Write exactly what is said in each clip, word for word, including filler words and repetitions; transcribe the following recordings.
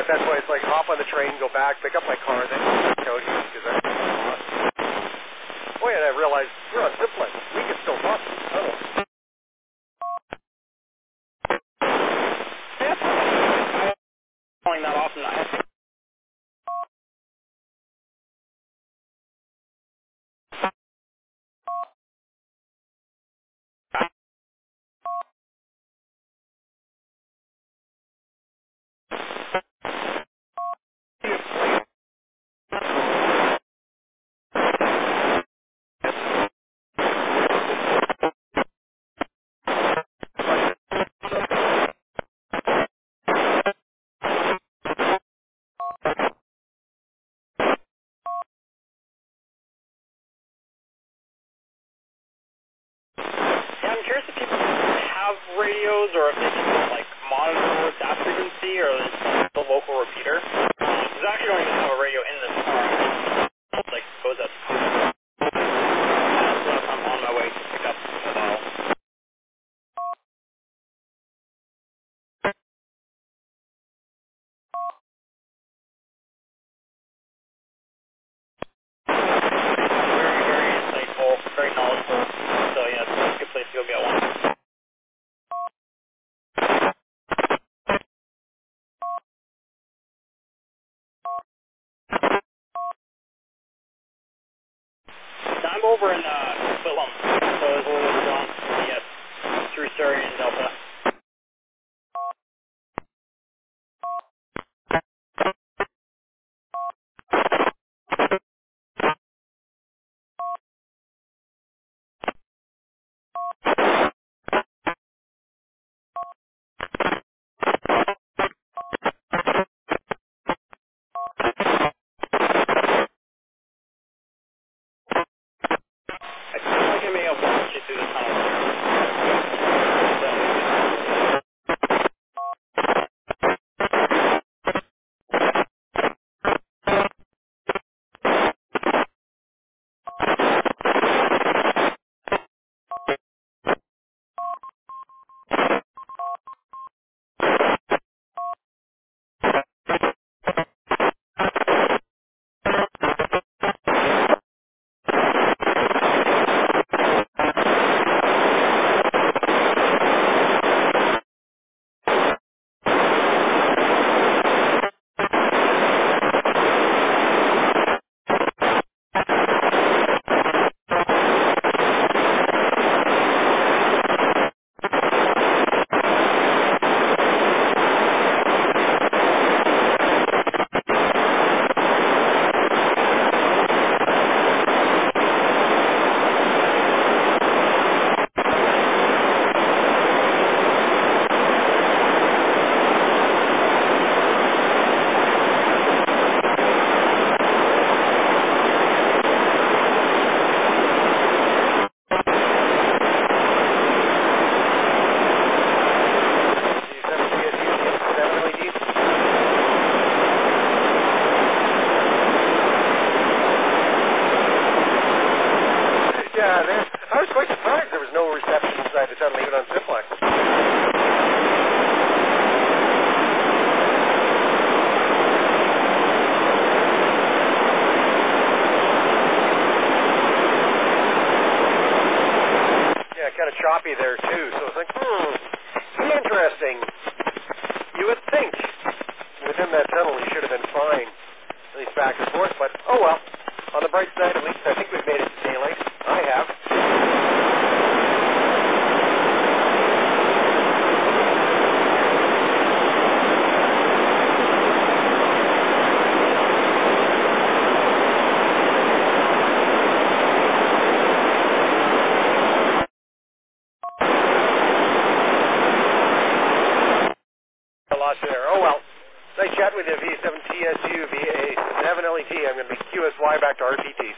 that's why it's like hop on the train, go back, pick up my car, then go because that's lost. Boy, and I realized we're on Simplex. We can still walk through the tunnel. Yeah, calling that often. I have to Yeah, I'm curious if people have radios or if they can like monitor that frequency or the local repeater. Because I actually don't even have a radio in this car. It's like goes up. So I'm on my way to pick up the bottle. Very, very insightful, very knowledgeable. So yeah, it's a good place to go get one. I'm over in uh, Philum, so it's a little bit on yes, through Surrey and Delta. I feel like I may have walked you through the tunnel. Yeah, there, I was quite surprised there was no reception inside the tunnel, even on Simplex. Yeah, kind of choppy there, too, so it's like, hmm, interesting. You would think within that tunnel you should have been fine, at least back and forth, but oh well. On the bright side, at least I think we've made it to daylight. I have. I lost you there. Oh well. Nice chat with you, V seven T S U, V A seven L E T. I'm going to be Q S Y back to R P T.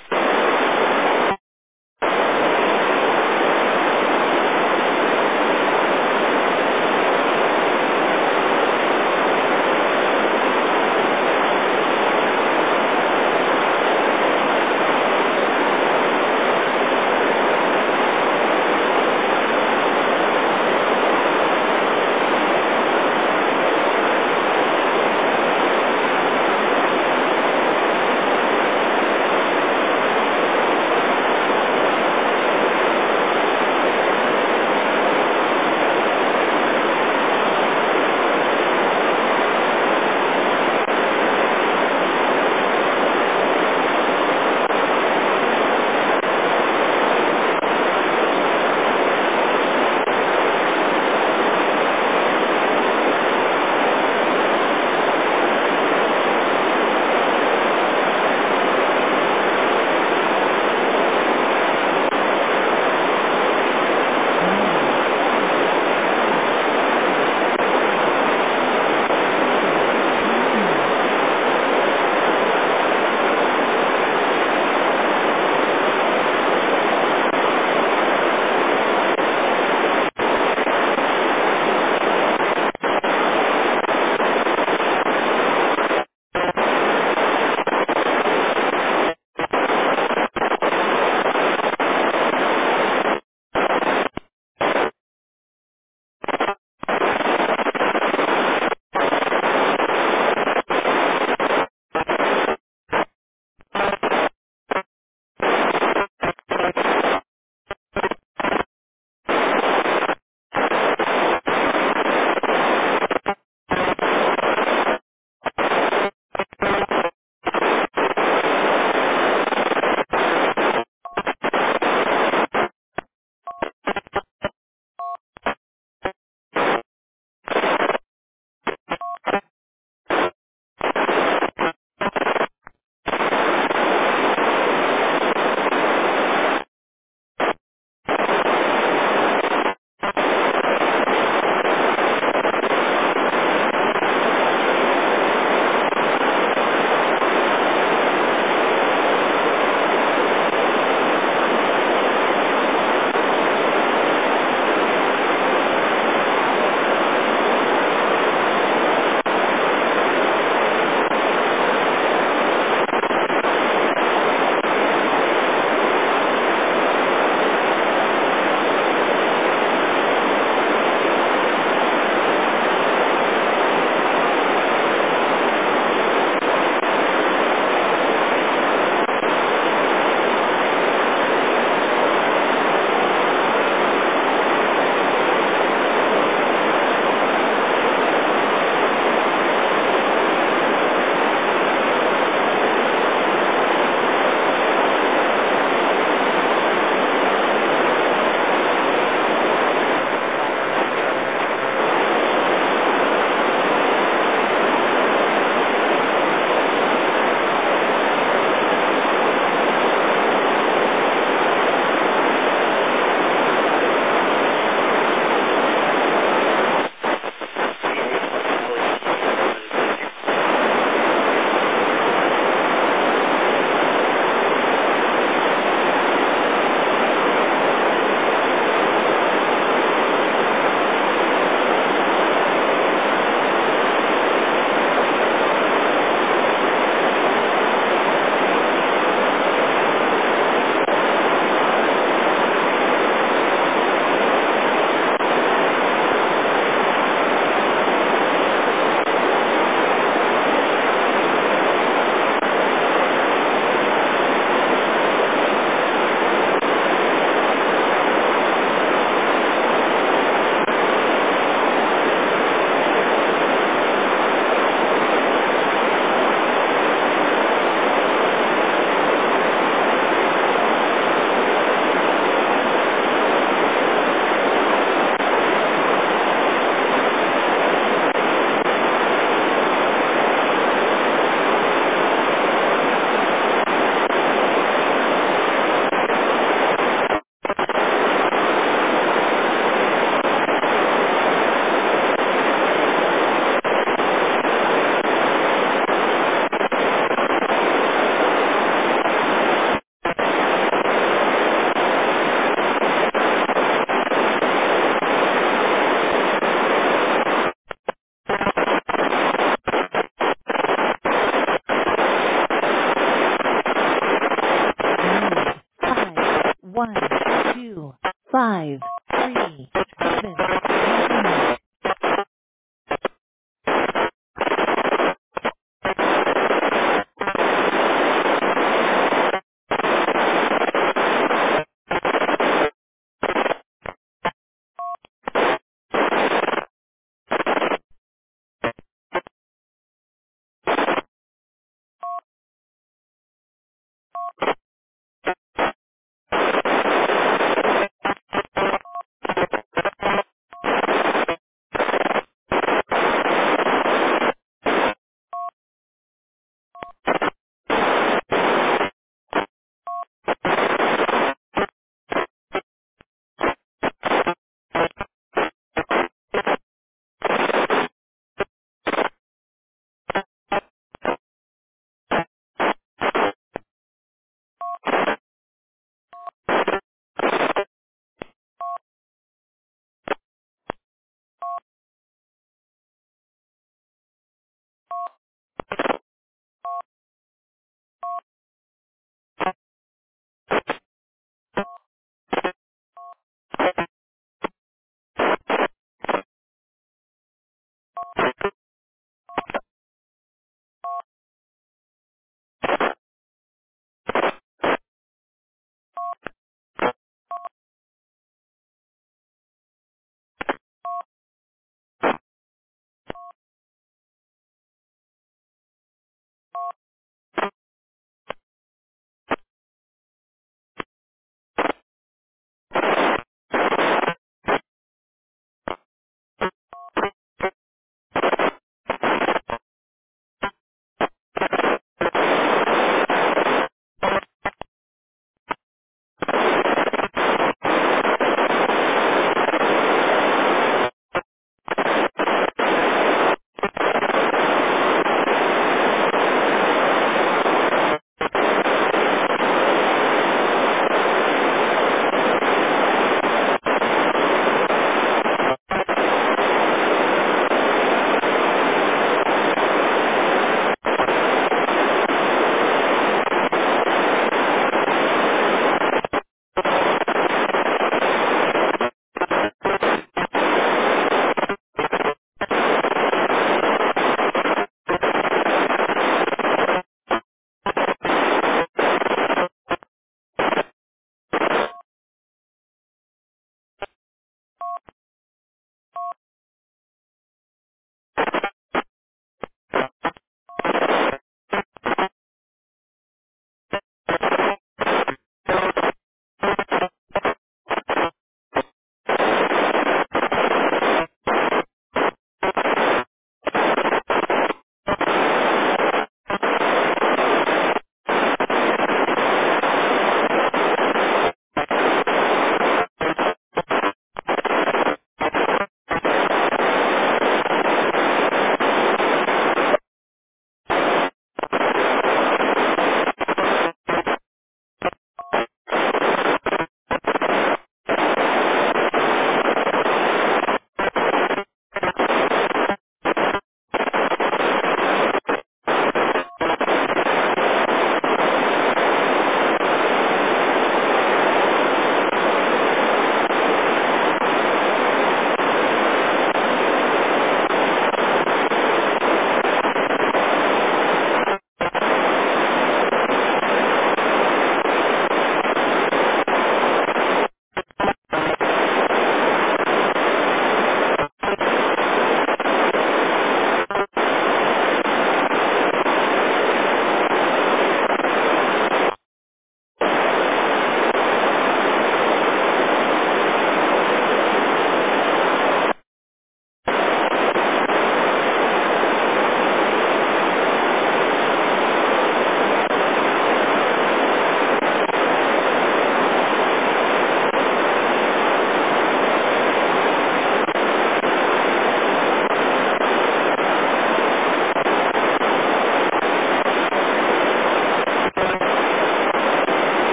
five.